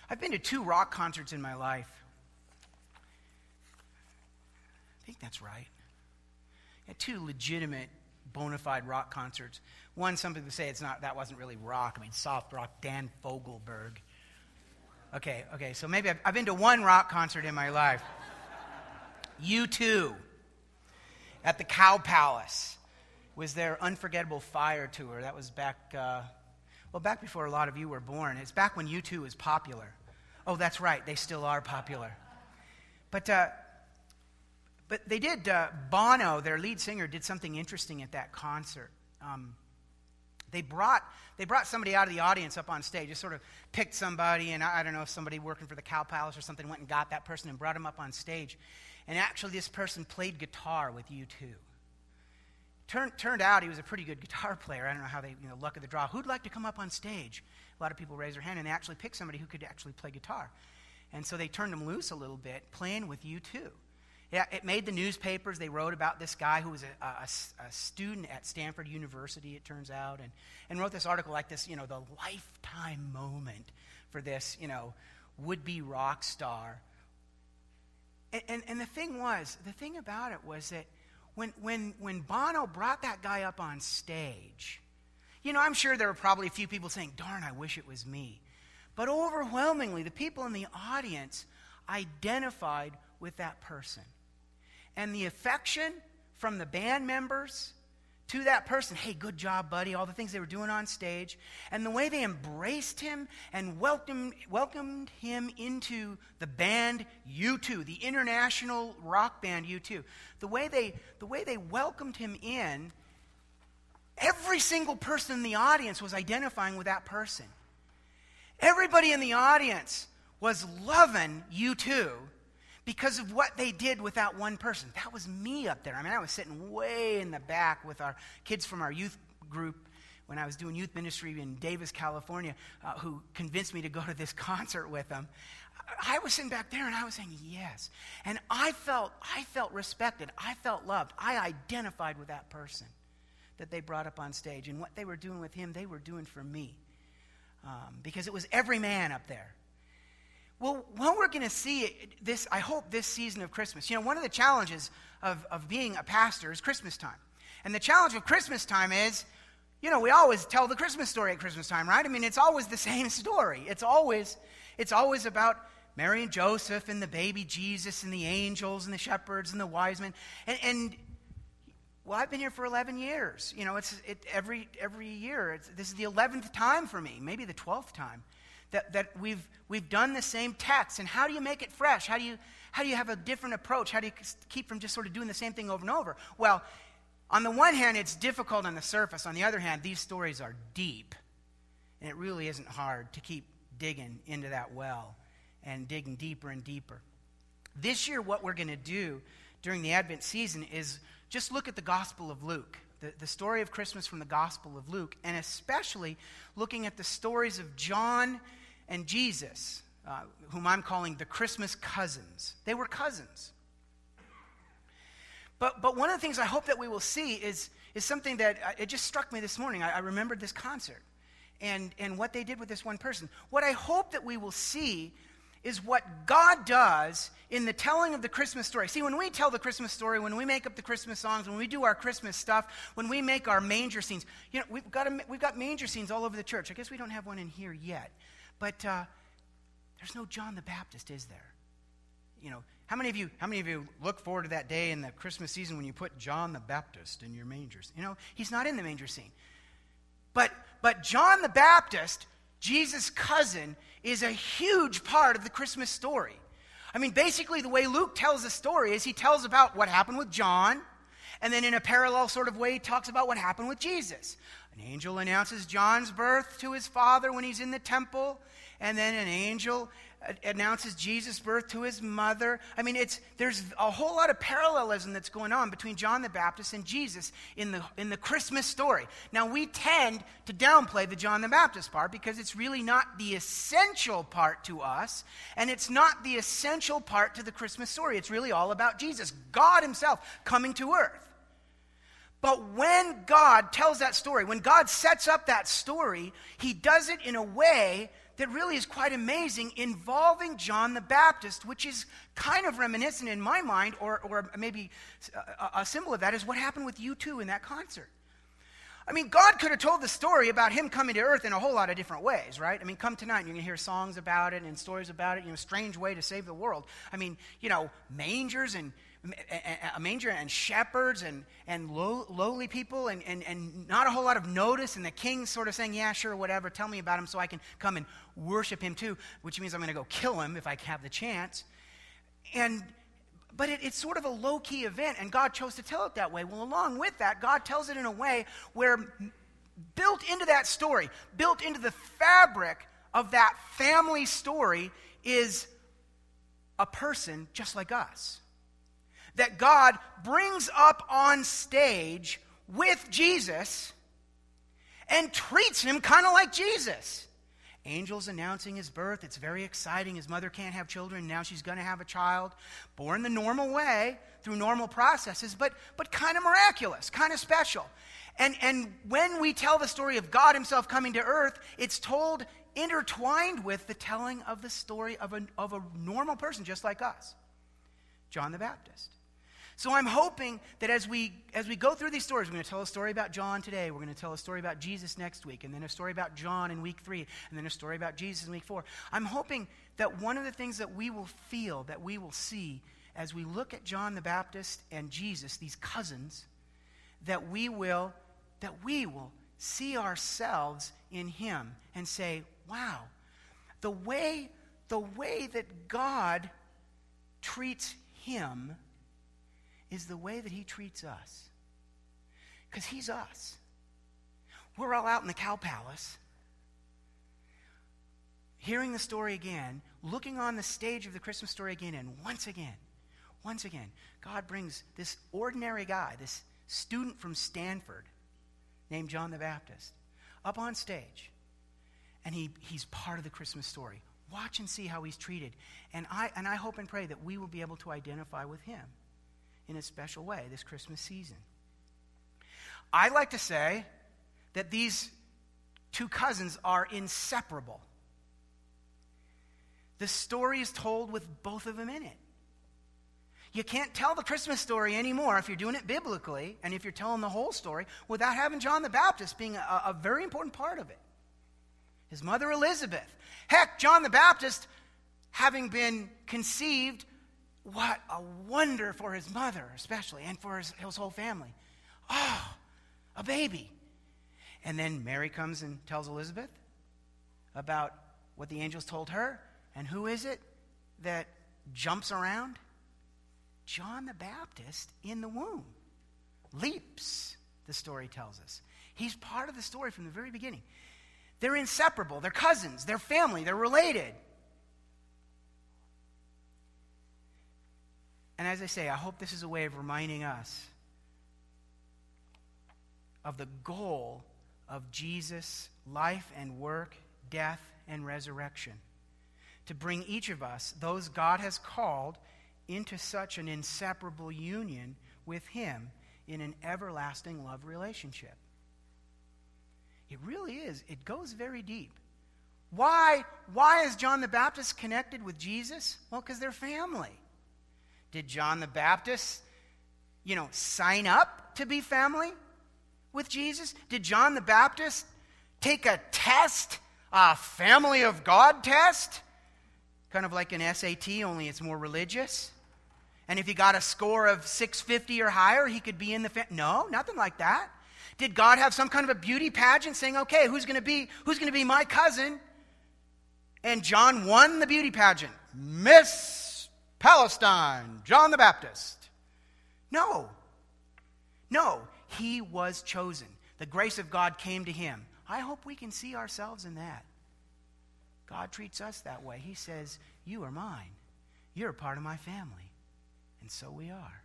I've been to 2 rock concerts in my life. I think that's right. Yeah, 2 legitimate, bona fide rock concerts. One, some people say that wasn't really rock. I mean, soft rock, Dan Fogelberg. Okay, so maybe I've been to 1 rock concert in my life. U2 at the Cow Palace was their Unforgettable Fire tour. That was back before a lot of you were born. It's back when U2 was popular. Oh, that's right, they still are popular. But they did, Bono, their lead singer, did something interesting at that concert. They brought somebody out of the audience up on stage. Just sort of picked somebody, and I don't know if somebody working for the Cow Palace or something went and got that person and brought him up on stage. And actually this person played guitar with U2. Turned out he was a pretty good guitar player. I don't know how they, luck of the draw. Who'd like to come up on stage? A lot of people raised their hand, and they actually picked somebody who could actually play guitar. And so they turned him loose a little bit, playing with U2. Yeah, it made the newspapers. They wrote about this guy who was a student at Stanford University, it turns out, and wrote this article like this, the lifetime moment for this, would-be rock star. And the thing about it was that when Bono brought that guy up on stage, I'm sure there were probably a few people saying, darn, I wish it was me. But overwhelmingly, the people in the audience identified with that person. And the affection from the band members to that person, hey, good job, buddy, all the things they were doing on stage, and the way they embraced him and welcomed him into the band U2, the international rock band U2. The way they welcomed him in, every single person in the audience was identifying with that person. Everybody in the audience was loving U2 because of what they did with that one person. That was me up there. I mean, I was sitting way in the back with our kids from our youth group when I was doing youth ministry in Davis, California, who convinced me to go to this concert with them. I was sitting back there and I was saying yes. And I felt respected. I felt loved. I identified with that person that they brought up on stage. And what they were doing with him, they were doing for me. Because it was every man up there. Well, what we're going to see this, I hope, this season of Christmas. One of the challenges of being a pastor is Christmas time. And the challenge of Christmas time is, we always tell the Christmas story at Christmas time, right? I mean, it's always the same story. It's always about Mary and Joseph and the baby Jesus and the angels and the shepherds and the wise men. And well, I've been here for 11 years. Every year. This is the 11th time for me, maybe the 12th time. That we've done the same text. And how do you make it fresh? How do you have a different approach? How do you keep from just sort of doing the same thing over and over? Well, on the one hand, it's difficult on the surface. On the other hand, these stories are deep. And it really isn't hard to keep digging into that well and digging deeper and deeper. This year, what we're going to do during the Advent season is just look at the Gospel of Luke. The story of Christmas from the Gospel of Luke, and especially looking at the stories of John and Jesus, whom I'm calling the Christmas cousins. They were cousins. But one of the things I hope that we will see is something that it just struck me this morning. I remembered this concert and what they did with this one person. What I hope that we will see is what God does in the telling of the Christmas story. See, when we tell the Christmas story, when we make up the Christmas songs, when we do our Christmas stuff, when we make our manger scenes, we've got manger scenes all over the church. I guess we don't have one in here yet, but there's no John the Baptist, is there? How many of you look forward to that day in the Christmas season when you put John the Baptist in your mangers? He's not in the manger scene. But John the Baptist, Jesus' cousin, is a huge part of the Christmas story. I mean, basically the way Luke tells the story is he tells about what happened with John, and then in a parallel sort of way he talks about what happened with Jesus. An angel announces John's birth to his father when he's in the temple, and then an angel announces Jesus' birth to his mother. I mean, there's a whole lot of parallelism that's going on between John the Baptist and Jesus in the Christmas story. Now, we tend to downplay the John the Baptist part because it's really not the essential part to us, and it's not the essential part to the Christmas story. It's really all about Jesus, God himself coming to earth. But when God tells that story, when God sets up that story, he does it in a way that really is quite amazing involving John the Baptist, which is kind of reminiscent in my mind, or maybe a symbol of that is what happened with U2 in that concert. I mean, God could have told the story about him coming to earth in a whole lot of different ways, right? I mean, come tonight and you're going to hear songs about it and stories about it, strange way to save the world. I mean, mangers and a manger and shepherds and lowly people and not a whole lot of notice, and the king sort of saying, yeah, sure, whatever, tell me about him so I can come and worship him too, which means I'm going to go kill him if I have the chance. But it's sort of a low-key event, and God chose to tell it that way. Well, along with that, God tells it in a way where built into that story, built into the fabric of that family story is a person just like us. That God brings up on stage with Jesus and treats him kind of like Jesus. Angels announcing his birth. It's very exciting. His mother can't have children. Now she's going to have a child. Born the normal way, through normal processes, but kind of miraculous, kind of special. And when we tell the story of God himself coming to earth, it's told intertwined with the telling of the story of a normal person just like us, John the Baptist. So I'm hoping that as we go through these stories, we're going to tell a story about John today, we're going to tell a story about Jesus next week, and then a story about John in week 3, and then a story about Jesus in week 4. I'm hoping that one of the things that we will feel, that we will see as we look at John the Baptist and Jesus, these cousins, that we will see ourselves in him and say, wow, the way that God treats him is the way that he treats us. Because he's us. We're all out in the Cow Palace, hearing the story again, looking on the stage of the Christmas story again, and once again, God brings this ordinary guy, this student from Stanford named John the Baptist, up on stage. And he's part of the Christmas story. Watch and see how he's treated. And I hope and pray that we will be able to identify with him in a special way this Christmas season. I like to say that these two cousins are inseparable. The story is told with both of them in it. You can't tell the Christmas story anymore if you're doing it biblically and if you're telling the whole story without having John the Baptist being a very important part of it. His mother Elizabeth. Heck, John the Baptist, having been conceived, what a wonder for his mother especially and for his whole family. Oh, a baby. And then Mary comes and tells Elizabeth about what the angels told her. And who is it that jumps around? John the Baptist in the womb. Leaps, the story tells us. He's part of the story from the very beginning. They're inseparable. They're cousins. They're family. They're related. And as I say, I hope this is a way of reminding us of the goal of Jesus' life and work, death and resurrection. To bring each of us, those God has called, into such an inseparable union with him in an everlasting love relationship. It really is. It goes very deep. Why is John the Baptist connected with Jesus? Well, because they're family. Did John the Baptist, sign up to be family with Jesus? Did John the Baptist take a test, a family of God test? Kind of like an SAT, only it's more religious. And if he got a score of 650 or higher, he could be in the family. No, nothing like that. Did God have some kind of a beauty pageant saying, okay, who's going to be my cousin? And John won the beauty pageant. Miss Palestine, John the Baptist. No, he was chosen. The grace of God came to him. I hope we can see ourselves in that. God treats us that way. He says, you are mine. You're a part of my family. And so we are.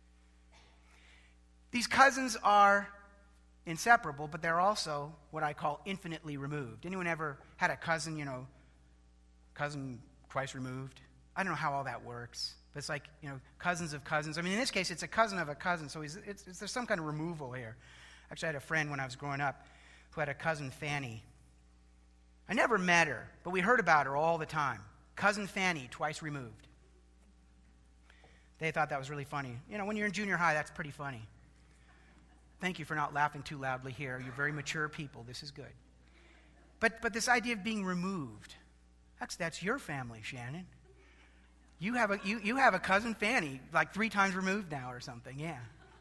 These cousins are inseparable, but they're also what I call infinitely removed. Anyone ever had a cousin, cousin twice removed? I don't know how all that works, but it's like, cousins of cousins. I mean, in this case, it's a cousin of a cousin, so there's some kind of removal here. Actually, I had a friend when I was growing up who had a cousin, Fanny. I never met her, but we heard about her all the time. Cousin Fanny, twice removed. They thought that was really funny. You know, when you're in junior high, that's pretty funny. Thank you for not laughing too loudly here. You're very mature people. This is good. But this idea of being removed, that's your family, Shannon. You have a cousin Fanny, like 3 times removed now or something. Yeah.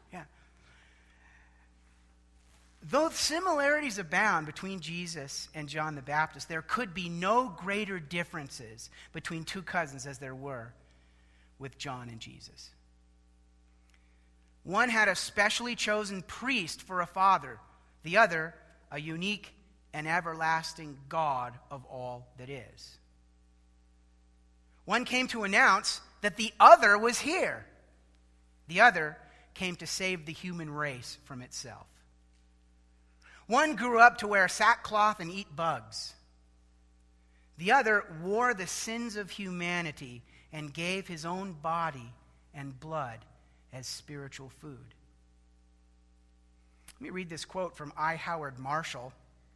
Though similarities abound between Jesus and John the Baptist, there could be no greater differences between 2 cousins as there were with John and Jesus. One had a specially chosen priest for a father, the other a unique and everlasting God of all that is. One came to announce that the other was here. The other came to save the human race from itself. One grew up to wear sackcloth and eat bugs. The other wore the sins of humanity and gave his own body and blood as spiritual food. Let me read this quote from I. Howard Marshall,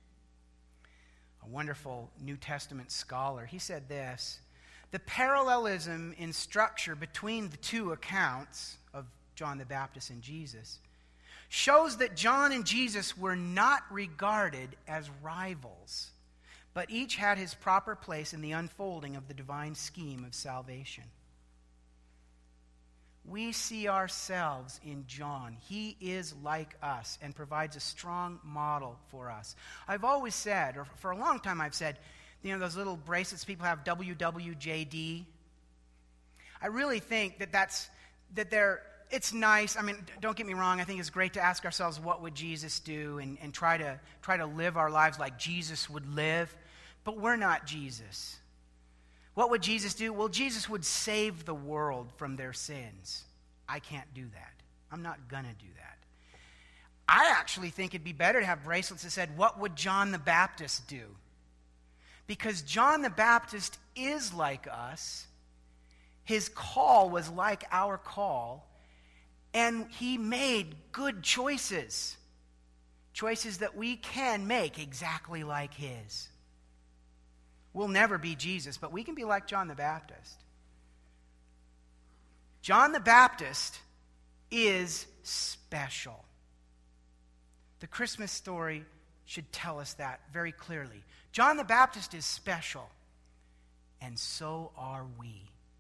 a wonderful New Testament scholar. He said this: "The parallelism in structure between the 2 accounts of John the Baptist and Jesus shows that John and Jesus were not regarded as rivals, but each had his proper place in the unfolding of the divine scheme of salvation. We see ourselves in John. He is like us and provides a strong model for us." I've always said, or for a long time I've said, you know, those little bracelets people have, WWJD. I really think it's nice. I mean, don't get me wrong. I think it's great to ask ourselves, what would Jesus do, and try to live our lives like Jesus would live. But we're not Jesus. What would Jesus do? Well, Jesus would save the world from their sins. I can't do that. I'm not going to do that. I actually think it'd be better to have bracelets that said, what would John the Baptist do? Because John the Baptist is like us. His call was like our call. And he made good choices. Choices that we can make exactly like his. We'll never be Jesus, but we can be like John the Baptist. John the Baptist is special. The Christmas story should tell us that very clearly. John the Baptist is special, and so are we.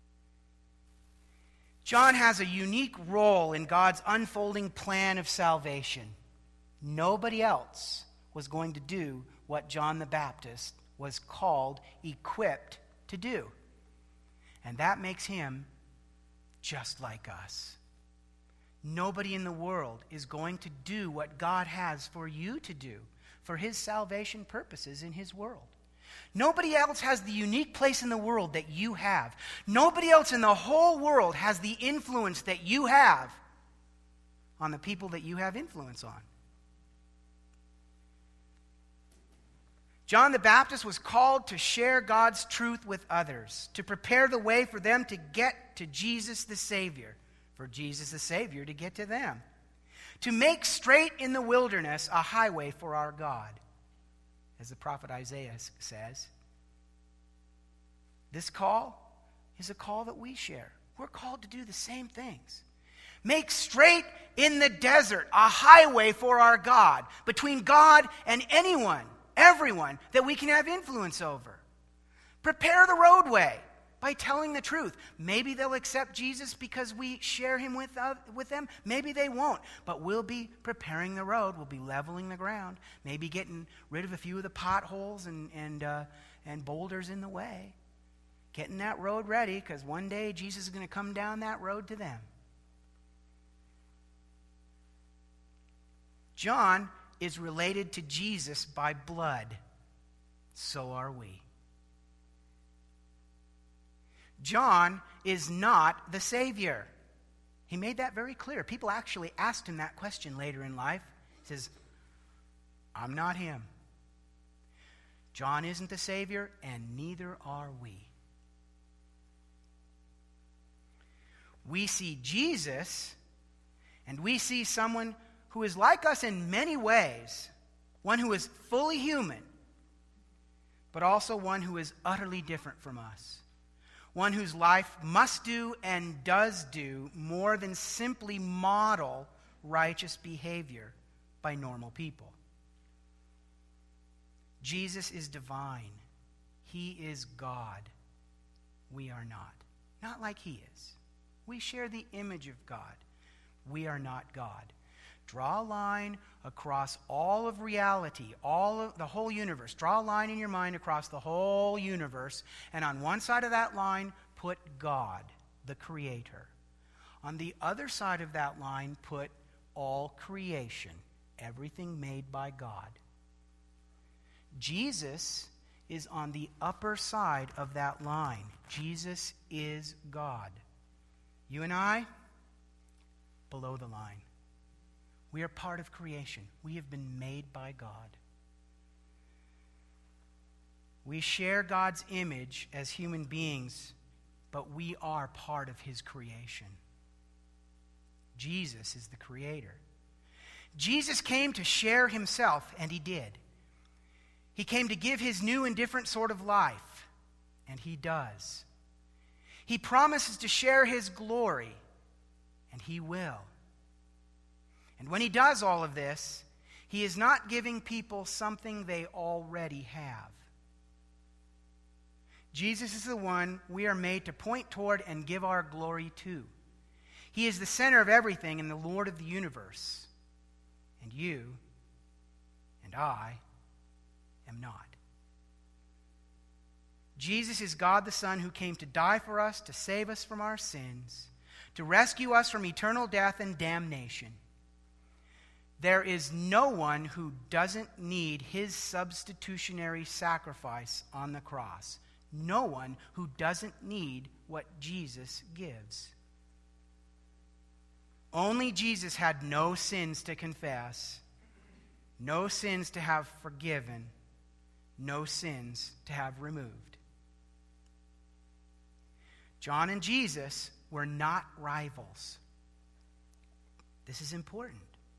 John has a unique role in God's unfolding plan of salvation. Nobody else was going to do what John the Baptist was called, equipped to do. And that makes him just like us. Nobody in the world is going to do what God has for you to do for his salvation purposes in his world. Nobody else has the unique place in the world that you have. Nobody else in the whole world has the influence that you have on the people that you have influence on. John the Baptist was called to share God's truth with others, to prepare the way for them to get to Jesus the Savior, for Jesus the Savior to get to them, to make straight in the wilderness a highway for our God, as the prophet Isaiah says. This call is a call that we share. We're called to do the same things. Make straight in the desert a highway for our God, between God and anyone, everyone that we can have influence over. Prepare the roadway by telling the truth. Maybe they'll accept Jesus because we share him with them. Maybe they won't. But we'll be preparing the road. We'll be leveling the ground. Maybe getting rid of a few of the potholes and boulders in the way. Getting that road ready, because one day Jesus is going to come down that road to them. John is related to Jesus by blood. So are we. John is not the Savior. He made that very clear. People actually asked him that question later in life. He says, I'm not him. John isn't the Savior, and neither are we. We see Jesus, and we see someone who is like us in many ways, one who is fully human, but also one who is utterly different from us. One whose life must do and does do more than simply model righteous behavior by normal people. Jesus is divine. He is God. We are not. Not like he is. We share the image of God. We are not God. Draw a line across all of reality, the whole universe. Draw a line in your mind across the whole universe, and on one side of that line, put God, the Creator. On the other side of that line, put all creation, everything made by God. Jesus is on the upper side of that line. Jesus is God. You and I, below the line. We are part of creation. We have been made by God. We share God's image as human beings, but we are part of his creation. Jesus is the creator. Jesus came to share himself, and he did. He came to give his new and different sort of life, and he does. He promises to share his glory, and he will. And when he does all of this, he is not giving people something they already have. Jesus is the one we are made to point toward and give our glory to. He is the center of everything and the Lord of the universe. And you and I am not. Jesus is God the Son who came to die for us, to save us from our sins, to rescue us from eternal death and damnation. There is no one who doesn't need his substitutionary sacrifice on the cross. No one who doesn't need what Jesus gives. Only Jesus had no sins to confess, no sins to have forgiven, no sins to have removed. John and Jesus were not rivals. This is important.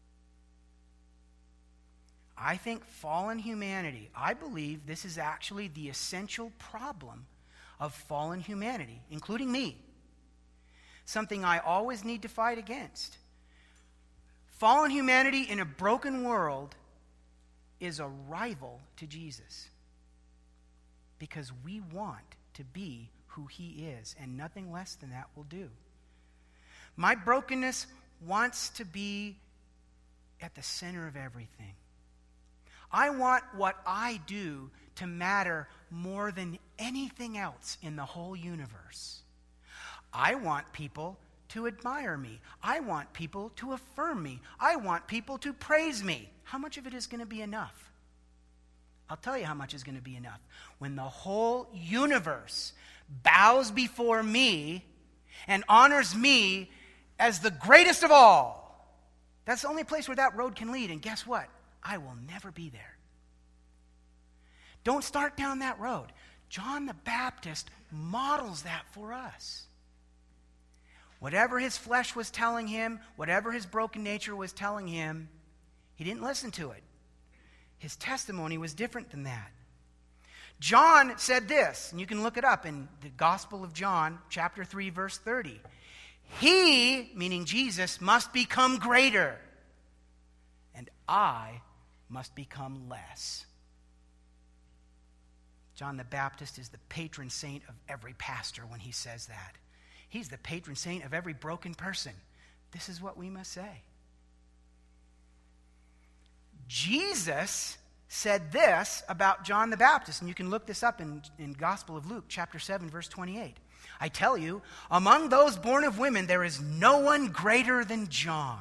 I think fallen humanity, I believe this is actually the essential problem of fallen humanity, including me. Something I always need to fight against. Fallen humanity in a broken world is a rival to Jesus. Because we want to be who he is, and nothing less than that will do. My brokenness wants to be at the center of everything. I want what I do to matter more than anything else in the whole universe. I want people to admire me. I want people to affirm me. I want people to praise me. How much of it is going to be enough? I'll tell you how much is going to be enough. When the whole universe bows before me and honors me as the greatest of all. That's the only place where that road can lead. And guess what? I will never be there. Don't start down that road. John the Baptist models that for us. Whatever his flesh was telling him, whatever his broken nature was telling him, he didn't listen to it. His testimony was different than that. John said this, and you can look it up in the Gospel of John, chapter 3, verse 30. He, meaning Jesus, must become greater, and I must become less. John the Baptist is the patron saint of every pastor when he says that. He's the patron saint of every broken person. This is what we must say. Jesus said this about John the Baptist, and you can look this up in Gospel of Luke, chapter 7, verse 28. I tell you, among those born of women, there is no one greater than John.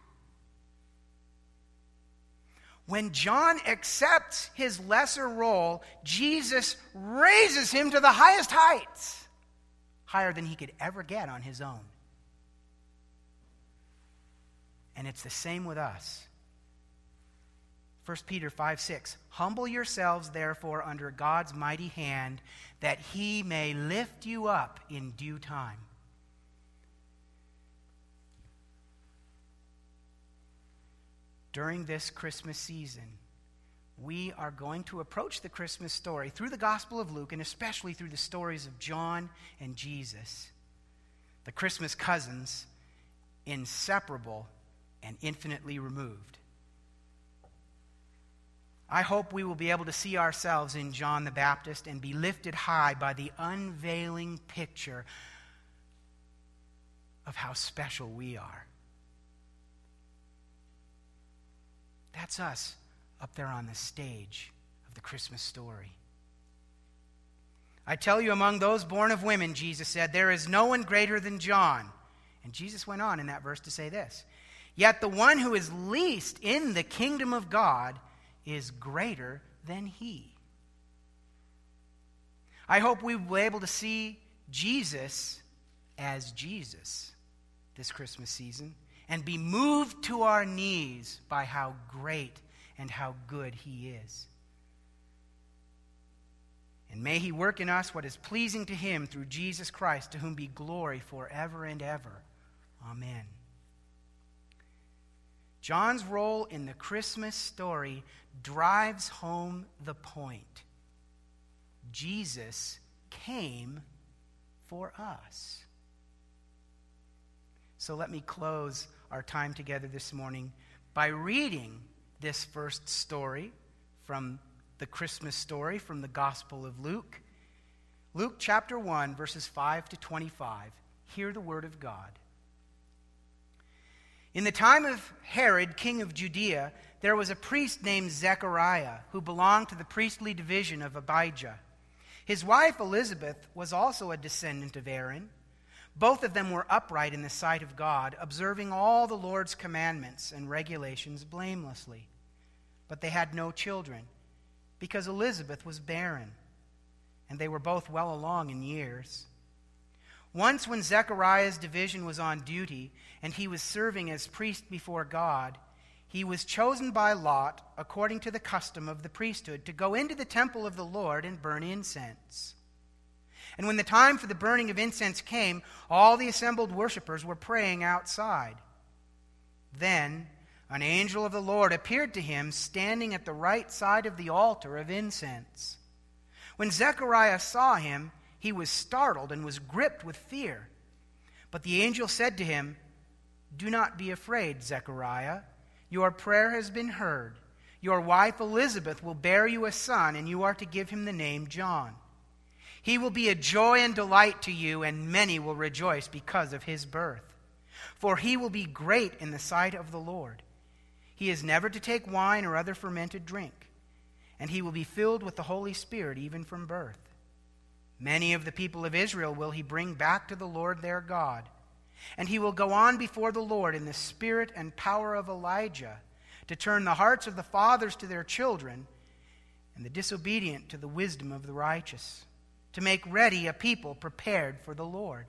When John accepts his lesser role, Jesus raises him to the highest heights, higher than he could ever get on his own. And it's the same with us. 1 Peter 5:6, humble yourselves, therefore, under God's mighty hand, that he may lift you up in due time. During this Christmas season, we are going to approach the Christmas story through the Gospel of Luke, and especially through the stories of John and Jesus, the Christmas cousins, inseparable and infinitely removed. I hope we will be able to see ourselves in John the Baptist and be lifted high by the unveiling picture of how special we are. That's us up there on the stage of the Christmas story. I tell you, among those born of women, Jesus said, there is no one greater than John. And Jesus went on in that verse to say this, yet the one who is least in the kingdom of God is greater than he. I hope we will be able to see Jesus as Jesus this Christmas season and be moved to our knees by how great and how good he is. And may he work in us what is pleasing to him through Jesus Christ, to whom be glory forever and ever. Amen. John's role in the Christmas story drives home the point. Jesus came for us. So let me close our time together this morning by reading this first story from the Christmas story from the Gospel of Luke. Luke chapter 1, verses 5 to 25. Hear the word of God. In the time of Herod, king of Judea, there was a priest named Zechariah who belonged to the priestly division of Abijah. His wife Elizabeth was also a descendant of Aaron. Both of them were upright in the sight of God, observing all the Lord's commandments and regulations blamelessly. But they had no children, because Elizabeth was barren, and they were both well along in years. Once when Zechariah's division was on duty, and he was serving as priest before God, he was chosen by lot, according to the custom of the priesthood, to go into the temple of the Lord and burn incense. And when the time for the burning of incense came, all the assembled worshipers were praying outside. Then an angel of the Lord appeared to him, standing at the right side of the altar of incense. When Zechariah saw him, he was startled and was gripped with fear. But the angel said to him, "Do not be afraid, Zechariah. Your prayer has been heard. Your wife Elizabeth will bear you a son, and you are to give him the name John. He will be a joy and delight to you, and many will rejoice because of his birth. For he will be great in the sight of the Lord. He is never to take wine or other fermented drink, and he will be filled with the Holy Spirit even from birth. Many of the people of Israel will he bring back to the Lord their God, and he will go on before the Lord in the spirit and power of Elijah, to turn the hearts of the fathers to their children, and the disobedient to the wisdom of the righteous, to make ready a people prepared for the Lord."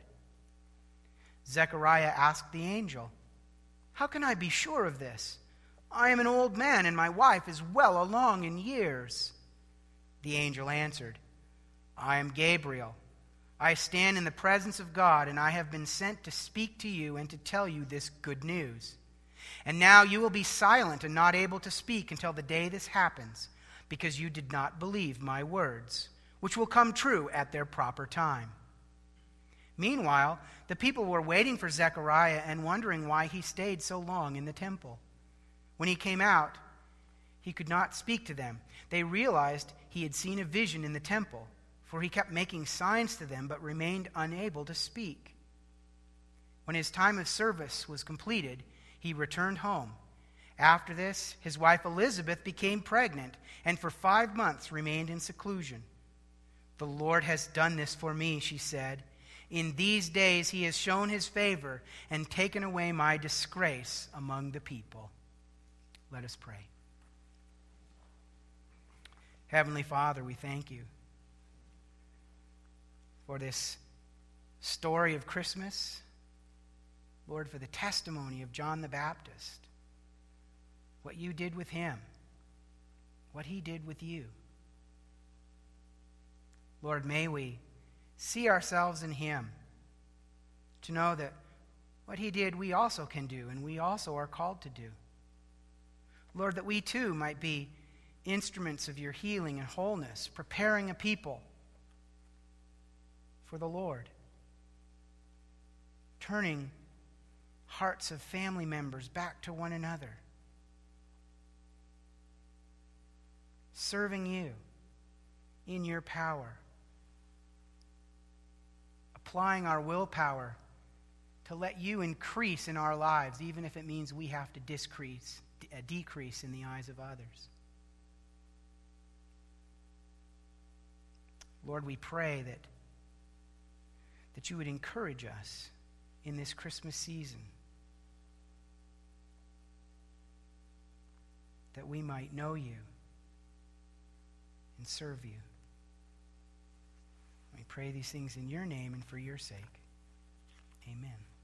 Zechariah asked the angel, "How can I be sure of this? I am an old man, and my wife is well along in years." The angel answered, "I am Gabriel. I stand in the presence of God, and I have been sent to speak to you and to tell you this good news. And now you will be silent and not able to speak until the day this happens, because you did not believe my words, which will come true at their proper time." Meanwhile, the people were waiting for Zechariah and wondering why he stayed so long in the temple. When he came out, he could not speak to them. They realized he had seen a vision in the temple, for he kept making signs to them but remained unable to speak. When his time of service was completed, he returned home. After this, his wife Elizabeth became pregnant, and for 5 months remained in seclusion. "The Lord has done this for me," she said. "In these days he has shown his favor and taken away my disgrace among the people." Let us pray. Heavenly Father, we thank you for this story of Christmas. Lord, for the testimony of John the Baptist, what you did with him, what he did with you. Lord, may we see ourselves in him, to know that what he did we also can do, and we also are called to do. Lord, that we too might be instruments of your healing and wholeness, preparing a people for the Lord, turning hearts of family members back to one another, serving you in your power, applying our willpower to let you increase in our lives, even if it means we have to decrease in the eyes of others. Lord, we pray that you would encourage us in this Christmas season, that we might know you and serve you. We pray these things in your name and for your sake. Amen.